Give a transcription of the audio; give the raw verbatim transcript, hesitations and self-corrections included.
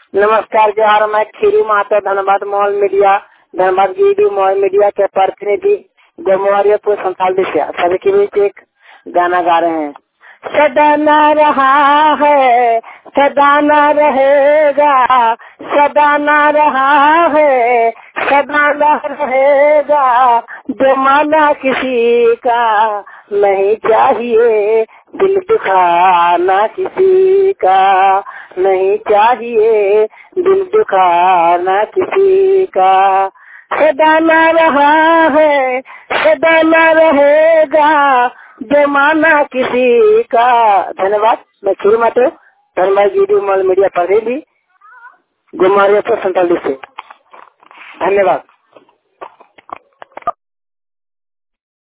नमस्कार जोहार। मैं खीरू माता Dhanbad mall media Dhanbad video mall media के प्रतिनिधि गमवारियापुर संताल से सभी के बीच एक गाना गा रहे हैं। सदा न रहा है सदा न रहेगा, सदा न रहा है सदा न रहेगा, जमाना किसी का नहीं चाहिए, दिल दुखाना किसी का नहीं चाहिए, दिल दुखाना किसी का। सदा न रहा है सदा न रहेगा, जमाना किसी का। धन्यवाद। मैं खीरू माता धनबाद वीडियो मॉल मीडिया प्रतिनिधि गमवारियापुर संताल से। धन्यवाद।